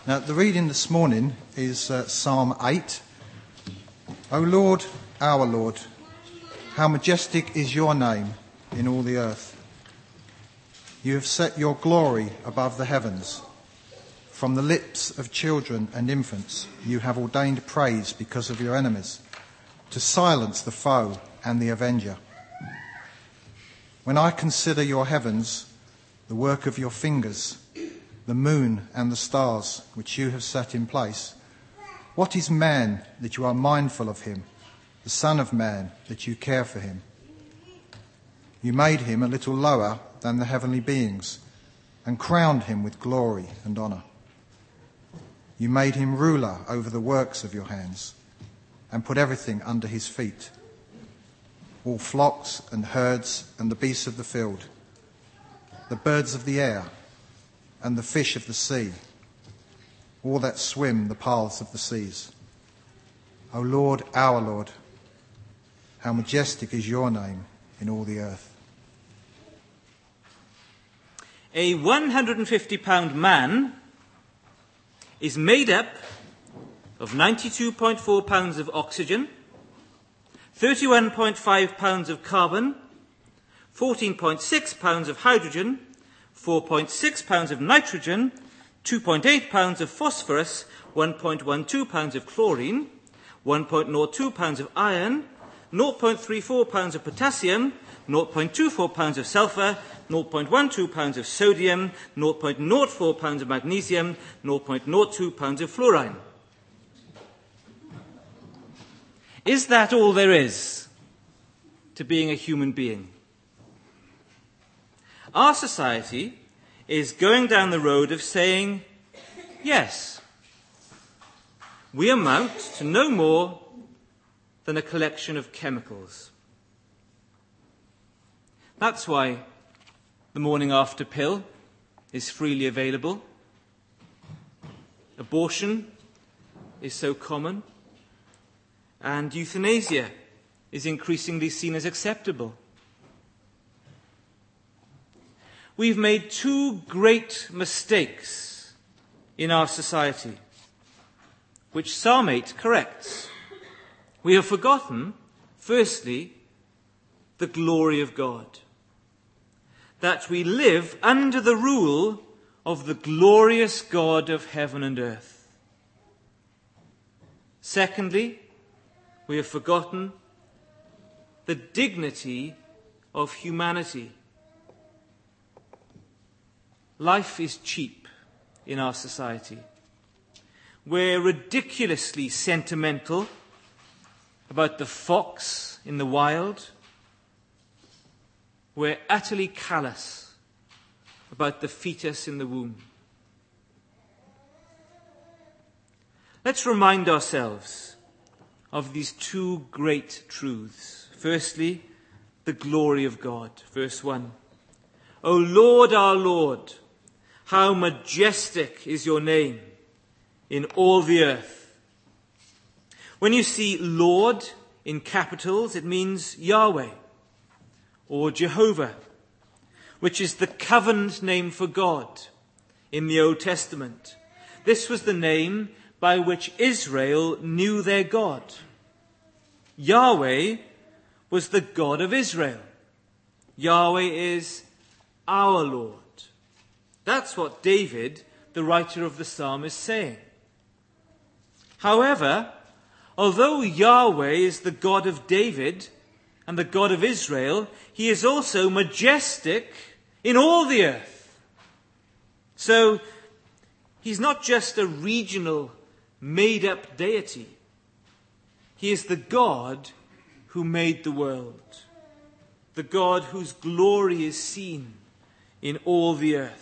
Now, the reading this morning is Psalm 8. O Lord, our Lord, how majestic is your name in all the earth. You have set your glory above the heavens. From the lips of children and infants you have ordained praise because of your enemies, to silence the foe and the avenger. When I consider your heavens, the work of your fingers, the moon and the stars which you have set in place, what is man that you are mindful of him, the Son of Man that you care for him? You made him a little lower than the heavenly beings and crowned him with glory and honour. You made him ruler over the works of your hands and put everything under his feet, all flocks and herds and the beasts of the field, the birds of the air and the fish of the sea, all that swim the paths of the seas. O Lord, our Lord, how majestic is your name in all the earth. A £150 man is made up of 92.4 pounds of oxygen, 31.5 pounds of carbon, 14.6 pounds of hydrogen, 4.6 pounds of nitrogen, 2.8 pounds of phosphorus, 1.12 pounds of chlorine, 1.02 pounds of iron, 0.34 pounds of potassium, 0.24 pounds of sulfur, 0.12 pounds of sodium, 0.04 pounds of magnesium, 0.02 pounds of fluorine. Is that all there is to being a human being? Our society is going down the road of saying, yes, we amount to no more than a collection of chemicals. That's why the morning after pill is freely available. Abortion is so common, and euthanasia is increasingly seen as acceptable. We've made two great mistakes in our society, which Psalm 8 corrects. We have forgotten, firstly, the glory of God, that we live under the rule of the glorious God of heaven and earth. Secondly, we have forgotten the dignity of humanity. Life is cheap in our society. We're ridiculously sentimental about the fox in the wild. We're utterly callous about the fetus in the womb. Let's remind ourselves of these two great truths. Firstly, the glory of God. Verse 1. O Lord, our Lord, how majestic is your name in all the earth. When you see Lord in capitals, it means Yahweh or Jehovah, which is the covenant name for God in the Old Testament. This was the name by which Israel knew their God. Yahweh was the God of Israel. Yahweh is our Lord. That's what David, the writer of the psalm, is saying. However, although Yahweh is the God of David and the God of Israel, he is also majestic in all the earth. So, he's not just a regional, made-up deity. He is the God who made the world, the God whose glory is seen in all the earth.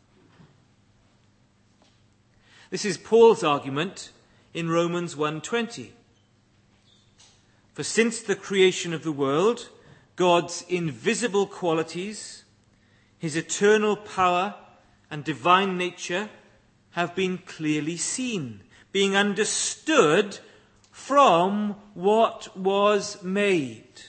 This is Paul's argument in Romans 1:20. For since the creation of the world, God's invisible qualities, his eternal power and divine nature have been clearly seen, being understood from what was made,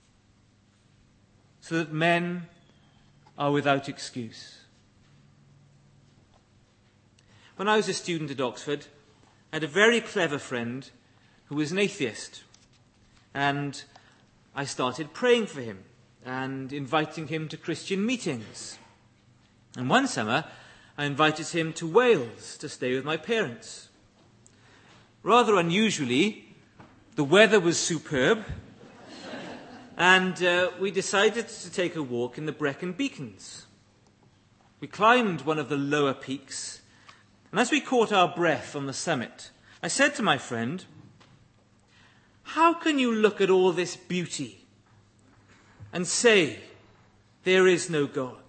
so that men are without excuse. when I was a student at Oxford, I had a very clever friend who was an atheist. And I started praying for him and inviting him to Christian meetings. And one summer, I invited him to Wales to stay with my parents. Rather unusually, the weather was superb, and we decided to take a walk in the Brecon Beacons. We climbed one of the lower peaks, and as we caught our breath on the summit, I said to my friend, "How can you look at all this beauty and say there is no God?"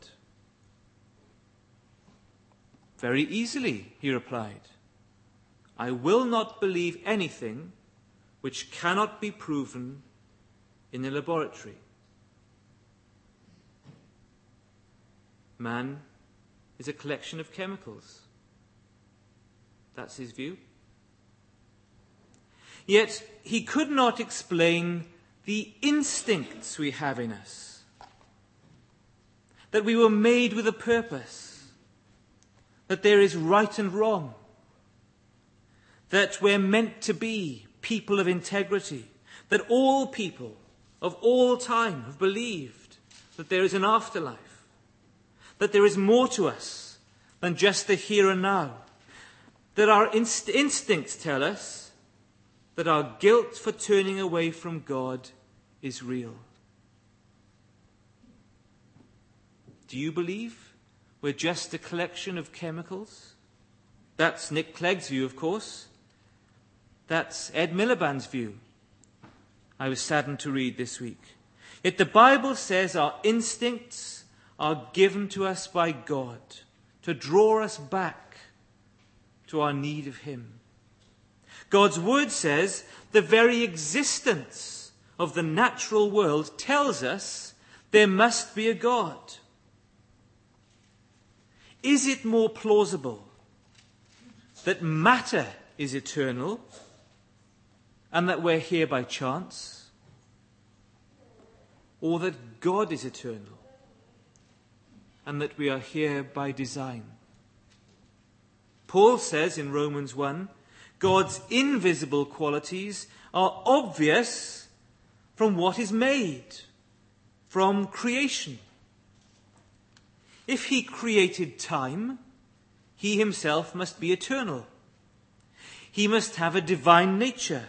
"Very easily," he replied. "I will not believe anything which cannot be proven in a laboratory." Man is a collection of chemicals. That's his view. Yet he could not explain the instincts we have in us, that we were made with a purpose, that there is right and wrong, that we're meant to be people of integrity, that all people of all time have believed that there is an afterlife, that there is more to us than just the here and now, that our instincts tell us that our guilt for turning away from God is real. Do you believe we're just a collection of chemicals? That's Nick Clegg's view, of course. That's Ed Miliband's view, I was saddened to read this week. Yet the Bible says our instincts are given to us by God to draw us back to our need of Him. God's word says the very existence of the natural world tells us there must be a God. Is it more plausible that matter is eternal and that we're here by chance, or that God is eternal and that we are here by design? Paul says in Romans 1, God's invisible qualities are obvious from what is made, from creation. If He created time, He Himself must be eternal. He must have a divine nature.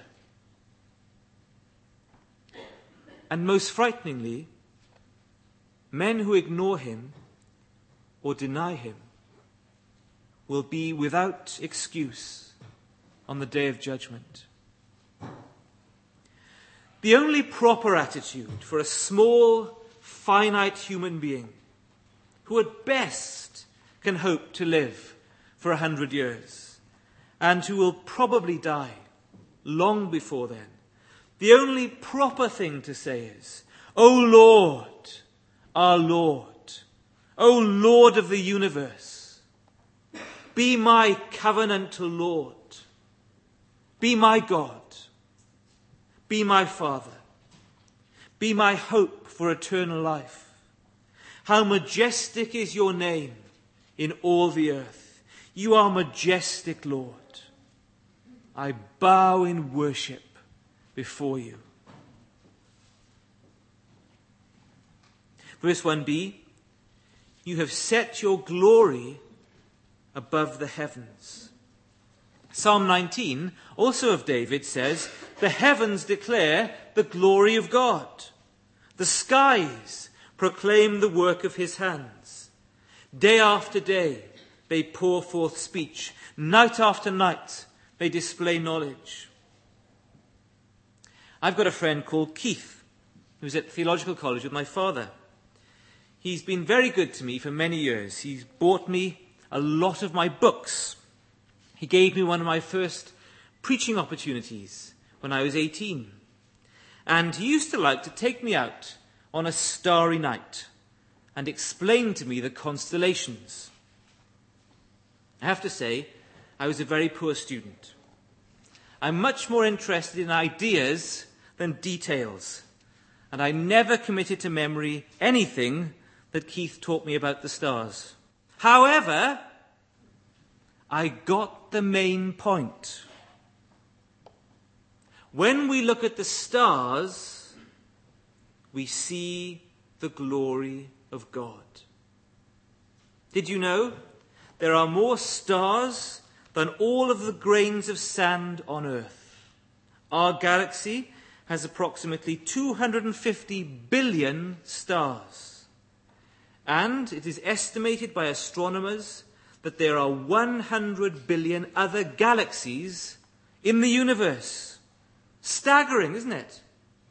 And most frighteningly, men who ignore Him or deny Him will be without excuse on the day of judgment. The only proper attitude for a small, finite human being who at best can hope to live for 100 years and who will probably die long before then, the only proper thing to say is, "O Lord, our Lord, O Lord of the universe, be my covenantal Lord. Be my God. Be my Father. Be my hope for eternal life. How majestic is your name in all the earth. You are majestic, Lord. I bow in worship before you." Verse 1b, "You have set your glory above the heavens." Psalm 19, also of David, says, "The heavens declare the glory of God. The skies proclaim the work of His hands. Day after day they pour forth speech. Night after night they display knowledge." I've got a friend called Keith, who's at theological college with my father. He's been very good to me for many years. He's bought me a lot of my books. He gave me one of my first preaching opportunities when I was 18. And he used to like to take me out on a starry night and explain to me the constellations. I have to say, I was a very poor student. I'm much more interested in ideas than details, and I never committed to memory anything that Keith taught me about the stars. However, I got the main point. When we look at the stars, we see the glory of God. Did you know there are more stars than all of the grains of sand on earth? Our galaxy has approximately 250 billion stars. And it is estimated by astronomers that there are 100 billion other galaxies in the universe. Staggering, isn't it?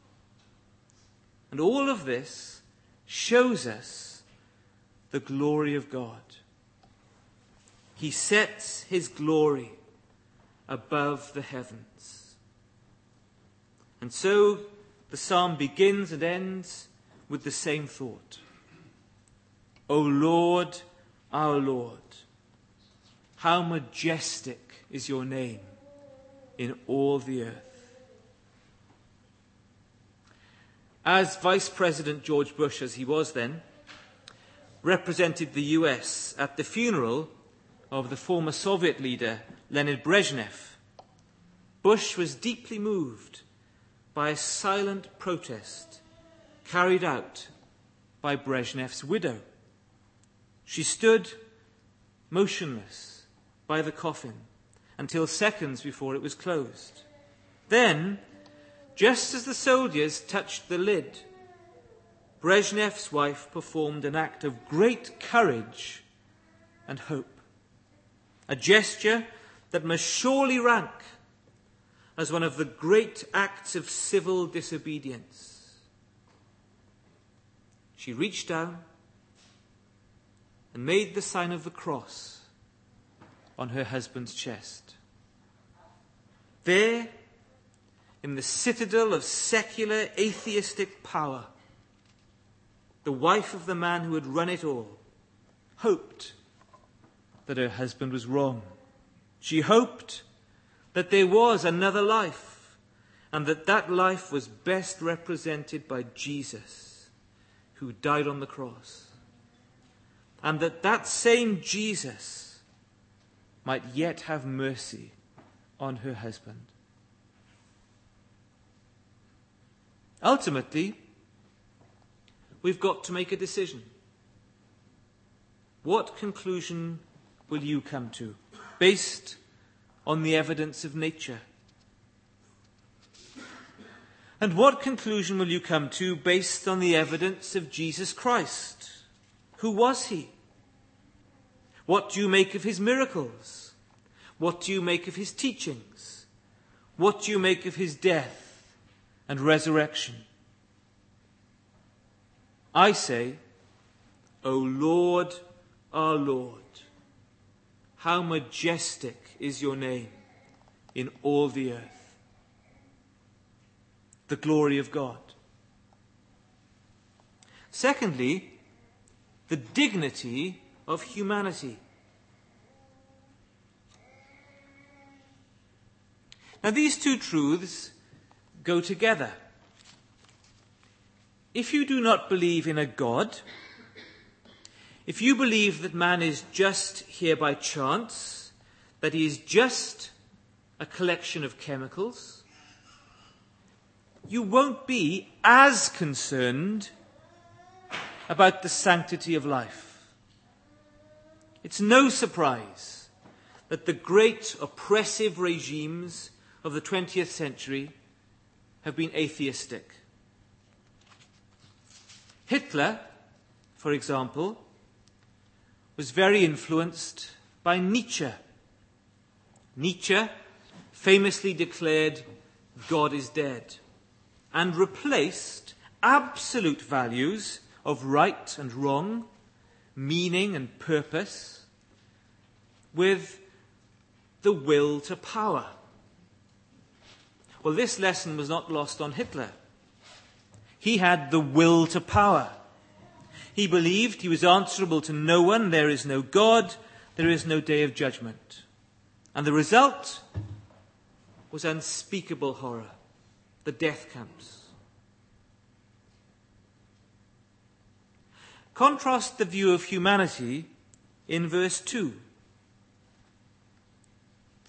And all of this shows us the glory of God. He sets his glory above the heavens. And so the psalm begins and ends with the same thought. O Lord, our Lord, how majestic is your name in all the earth. As Vice President George Bush, as he was then, represented the US at the funeral of the former Soviet leader Leonid Brezhnev, Bush was deeply moved by a silent protest carried out by Brezhnev's widow. She stood motionless by the coffin until seconds before it was closed. Then, just as the soldiers touched the lid, Brezhnev's wife performed an act of great courage and hope, a gesture that must surely rank as one of the great acts of civil disobedience. She reached down and made the sign of the cross on her husband's chest. There, in the citadel of secular atheistic power, the wife of the man who had run it all hoped that her husband was wrong. She hoped that there was another life, and that that life was best represented by Jesus, who died on the cross, and that that same Jesus might yet have mercy on her husband. Ultimately, we've got to make a decision. What conclusion will you come to, based on the evidence of nature? And what conclusion will you come to based on the evidence of Jesus Christ? Who was he? What do you make of his miracles? What do you make of his teachings? What do you make of his death and resurrection? I say, O Lord, our Lord, how majestic is your name in all the earth. The glory of God. Secondly, the dignity of humanity. Now, these two truths go together. If you do not believe in a God, if you believe that man is just here by chance, that he is just a collection of chemicals, you won't be as concerned about the sanctity of life. It's no surprise that the great oppressive regimes of the 20th century have been atheistic. Hitler, for example, was very influenced by Nietzsche. Nietzsche famously declared, God is dead, and replaced absolute values of right and wrong, meaning and purpose, with the will to power. Well, this lesson was not lost on Hitler. He had the will to power. He believed he was answerable to no one. There is no God. There is no day of judgment. And the result was unspeakable horror, the death camps. Contrast the view of humanity in verse 2.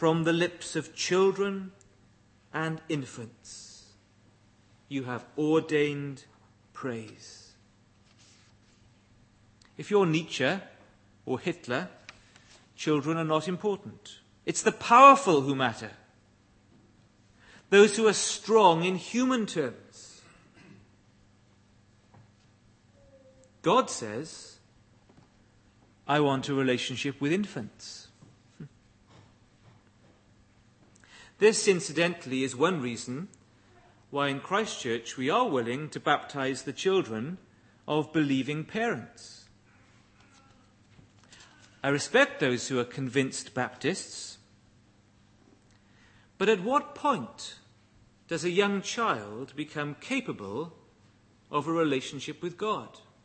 from the lips of children and infants. You have ordained praise. If you're Nietzsche or Hitler, children are not important. It's the powerful who matter. Those who are strong in human terms. God says, I want a relationship with infants. This, incidentally, is one reason why in Christchurch we are willing to baptize the children of believing parents. I respect those who are convinced Baptists, but at what point does a young child become capable of a relationship with God?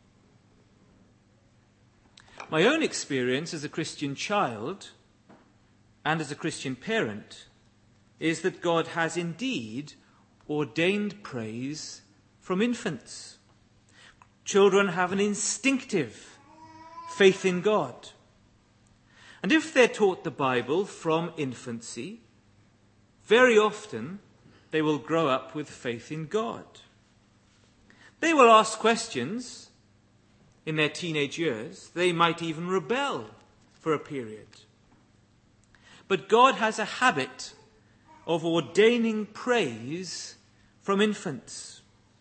My own experience as a Christian child and as a Christian parent is that God has indeed ordained praise from infants. Children have an instinctive faith in God. And if they're taught the Bible from infancy, very often they will grow up with faith in God. They will ask questions in their teenage years. They might even rebel for a period. But God has a habit of ordaining praise from infants.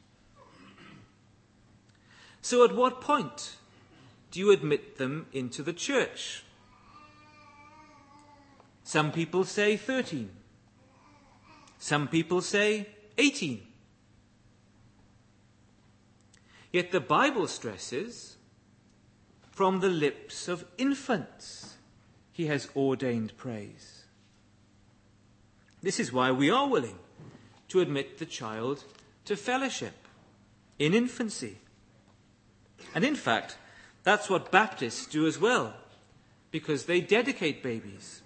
So at what point do you admit them into the church? Some people say 13. Some people say 18. Yet the Bible stresses, from the lips of infants he has ordained praise. This is why we are willing to admit the child to fellowship in infancy. And in fact, that's what Baptists do as well, because they dedicate babies.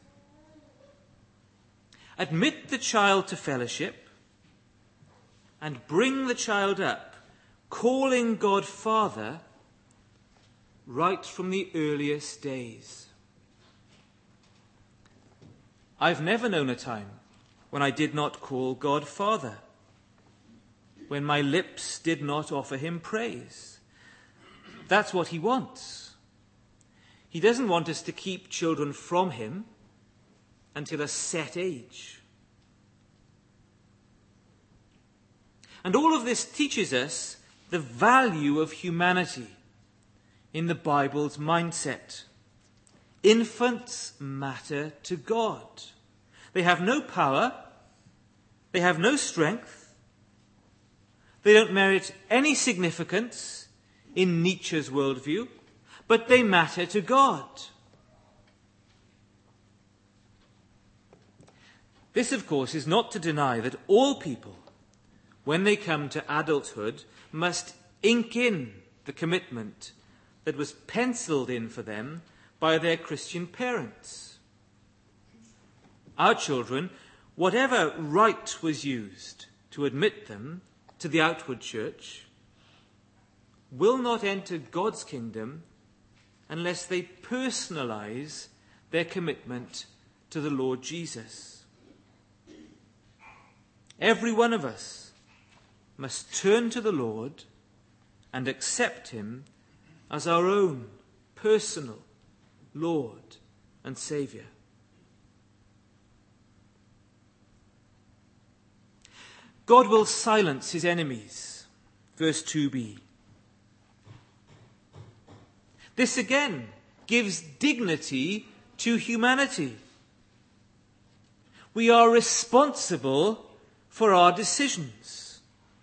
Admit the child to fellowship and bring the child up, calling God Father right from the earliest days. I've never known a time when I did not call God Father, when my lips did not offer him praise. That's what he wants. He doesn't want us to keep children from him until a set age. And all of this teaches us the value of humanity in the Bible's mindset. Infants matter to God. They have no power. They have no strength. They don't merit any significance in Nietzsche's worldview, but they matter to God. This, of course, is not to deny that all people, when they come to adulthood, must ink in the commitment that was penciled in for them by their Christian parents. Our children, whatever rite was used to admit them to the outward church, will not enter God's kingdom unless they personalize their commitment to the Lord Jesus. Every one of us must turn to the Lord and accept him as our own personal Lord and Saviour. God will silence his enemies. Verse 2b. This again gives dignity to humanity. We are responsible for our decisions.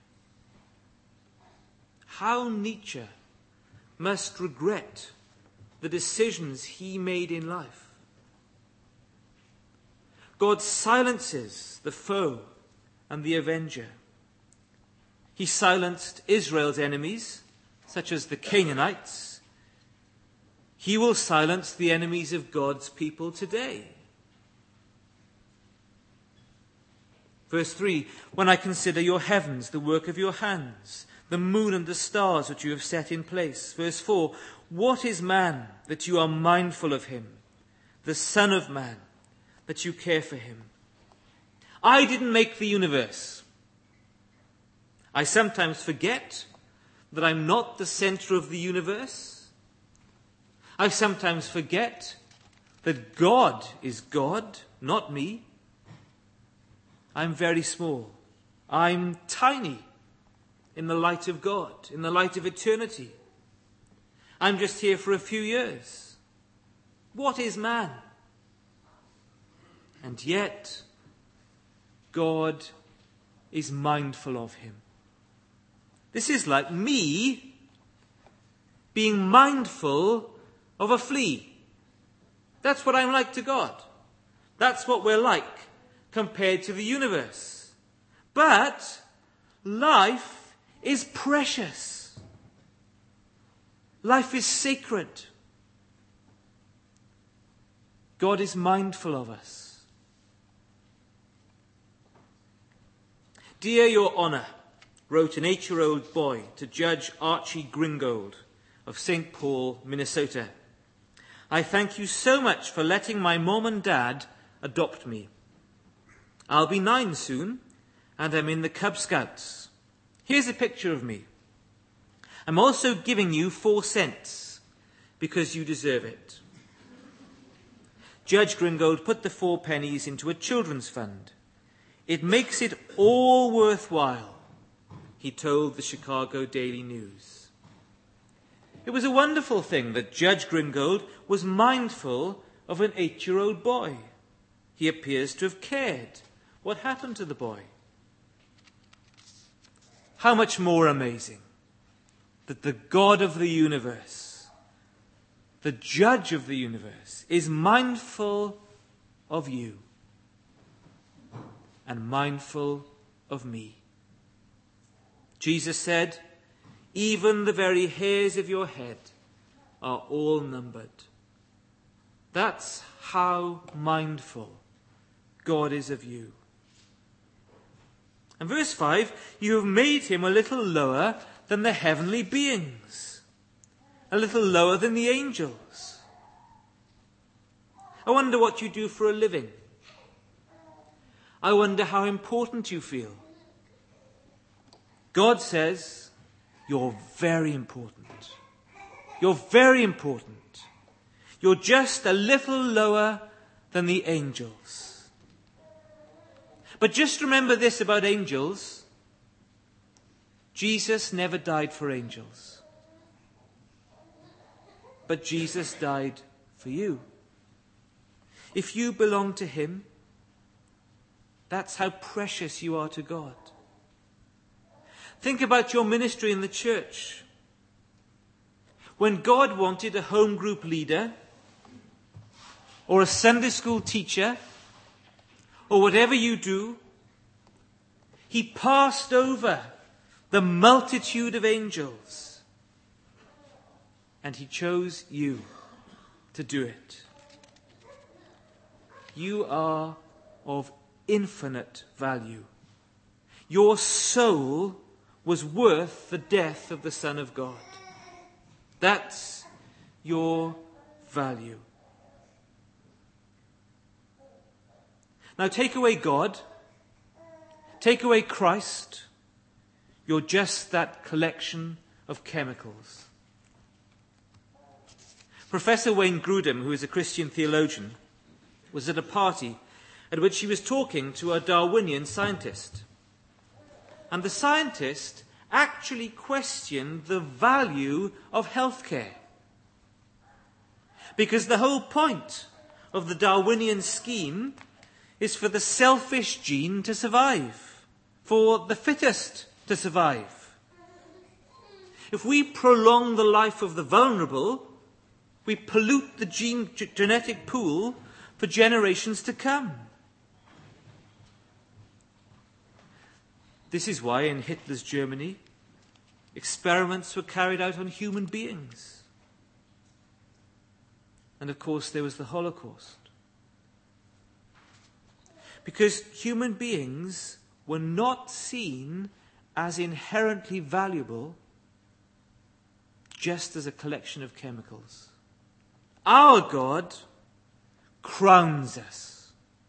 How Nietzsche must regret the decisions he made in life. God silences the foe and the avenger. He silenced Israel's enemies, such as the Canaanites. He will silence the enemies of God's people today. Verse 3, when I consider your heavens, the work of your hands, the moon and the stars which you have set in place. Verse 4, what is man that you are mindful of him? The Son of Man, that you care for him. I didn't make the universe. I sometimes forget that I'm not the center of the universe. I sometimes forget that God is God, not me. I'm very small. I'm tiny in the light of God, in the light of eternity. I'm just here for a few years. What is man? And yet, God is mindful of him. This is like me being mindful of a flea. That's what I'm like to God. That's what we're like compared to the universe. But life is precious. Life is sacred. God is mindful of us. Dear Your Honour, wrote an 8-year-old boy to Judge Archie Gringold of St. Paul, Minnesota. I thank you so much for letting my mom and dad adopt me. I'll be 9 soon, and I'm in the Cub Scouts. Here's a picture of me. I'm also giving you 4 cents, because you deserve it. Judge Gringold put the 4 pennies into a children's fund. It makes it all worthwhile, he told the Chicago Daily News. It was a wonderful thing that Judge Gringold was mindful of an 8-year-old boy. He appears to have cared. What happened to the boy? How much more amazing that the God of the universe, the Judge of the universe, is mindful of you and mindful of me. Jesus said, even the very hairs of your head are all numbered. That's how mindful God is of you. And verse 5, you have made him a little lower than the heavenly beings, a little lower than the angels. I wonder what you do for a living. I wonder how important you feel. God says, you're very important. You're very important. You're just a little lower than the angels. But just remember this about angels. Jesus never died for angels. But Jesus died for you. If you belong to him, that's how precious you are to God. Think about your ministry in the church. When God wanted a home group leader, or a Sunday school teacher, or whatever you do, he passed over the multitude of angels, and he chose you to do it. You are of infinite value. Your soul was worth the death of the Son of God. That's your value. Now take away God, take away Christ, you're just that collection of chemicals. Professor Wayne Grudem, who is a Christian theologian, was at a party at which he was talking to a Darwinian scientist. And the scientist actually questioned the value of healthcare. Because the whole point of the Darwinian scheme is for the selfish gene to survive, for the fittest to survive. If we prolong the life of the vulnerable, we pollute the genetic pool for generations to come. This is why in Hitler's Germany, experiments were carried out on human beings. And of course there was the Holocaust. Because human beings were not seen as inherently valuable just as a collection of chemicals. Our God crowns us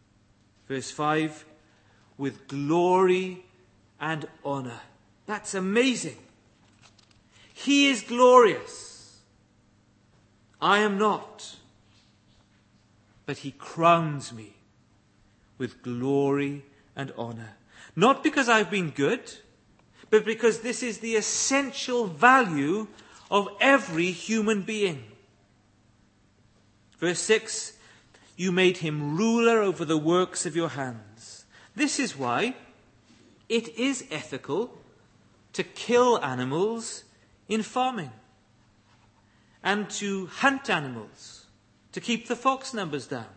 Verse 5, with glory and honor. That's amazing. He is glorious. I am not. But he crowns me with glory and honor. Not because I've been good, but because this is the essential value of every human being. Verse 6, you made him ruler over the works of your hands. This is why it is ethical to kill animals in farming and to hunt animals to keep the fox numbers down.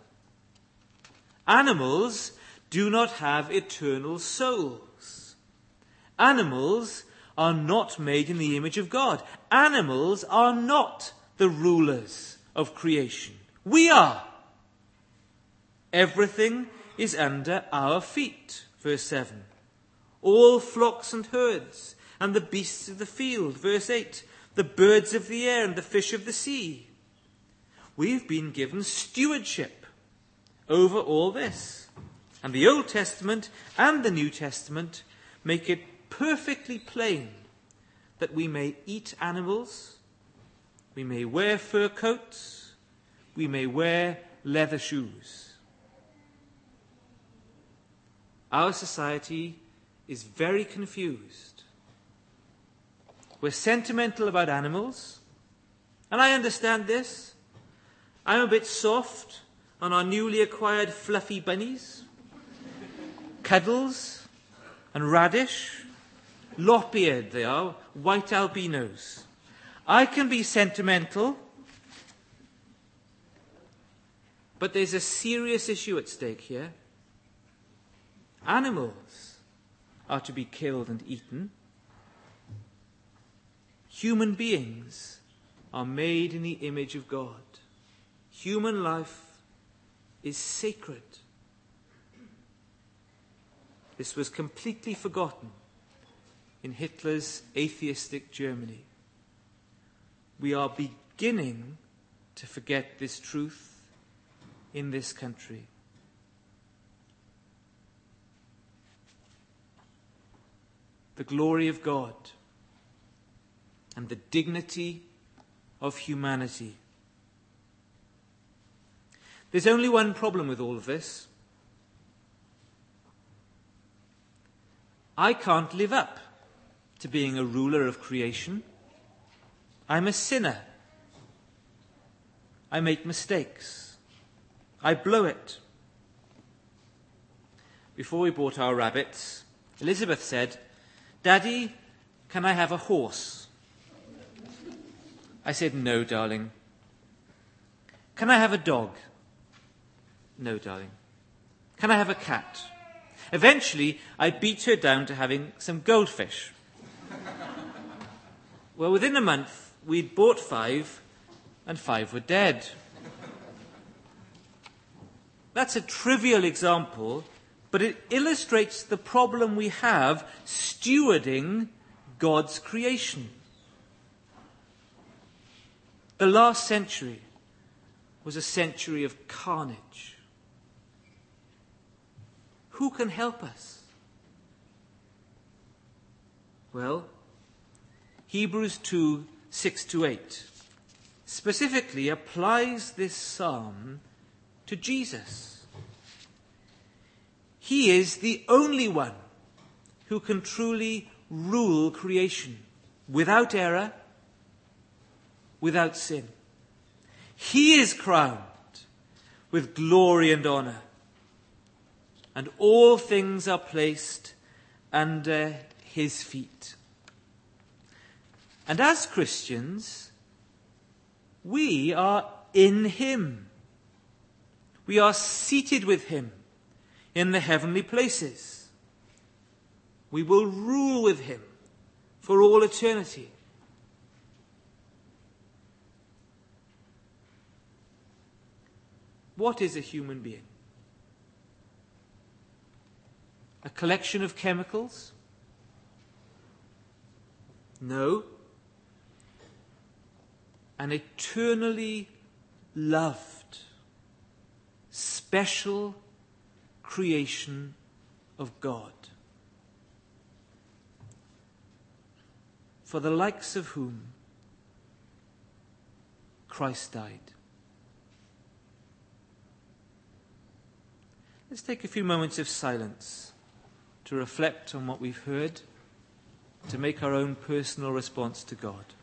Animals do not have eternal souls. Animals are not made in the image of God. Animals are not the rulers of creation. We are. Everything is under our feet. Verse 7. All flocks and herds and the beasts of the field. Verse 8. The birds of the air and the fish of the sea. We've been given stewardship over all this. And the Old Testament and the New Testament make it perfectly plain that we may eat animals, we may wear fur coats, we may wear leather shoes. Our society is very confused. We're sentimental about animals, and I understand this. I'm a bit soft on our newly acquired fluffy bunnies, Cuddles and Radish. Lop-eared they are, white albinos. I can be sentimental, but there's a serious issue at stake here. Animals are to be killed and eaten. Human beings are made in the image of God. Human life is sacred. This was completely forgotten in Hitler's atheistic Germany. We are beginning to forget this truth in this country. The glory of God and the dignity of humanity. There's only one problem with all of this. I can't live up to being a ruler of creation. I'm a sinner. I make mistakes. I blow it. Before we bought our rabbits, Elizabeth said, "Daddy, can I have a horse?" I said, "No, darling." "Can I have a dog?" "No, darling." "Can I have a cat?" Eventually, I beat her down to having some goldfish. Well, within a month, we'd bought 5, and 5 were dead. That's a trivial example, but it illustrates the problem we have stewarding God's creation. The last century was a century of carnage. Who can help us? Well, Hebrews 2, 6-8 specifically applies this psalm to Jesus. He is the only one who can truly rule creation without error, without sin. He is crowned with glory and honor, and all things are placed under his feet. And as Christians, we are in him. We are seated with him in the heavenly places. We will rule with him for all eternity. What is a human being? A collection of chemicals? No. An eternally loved, special creation of God, for the likes of whom Christ died. Let's take a few moments of silence to reflect on what we've heard, to make our own personal response to God.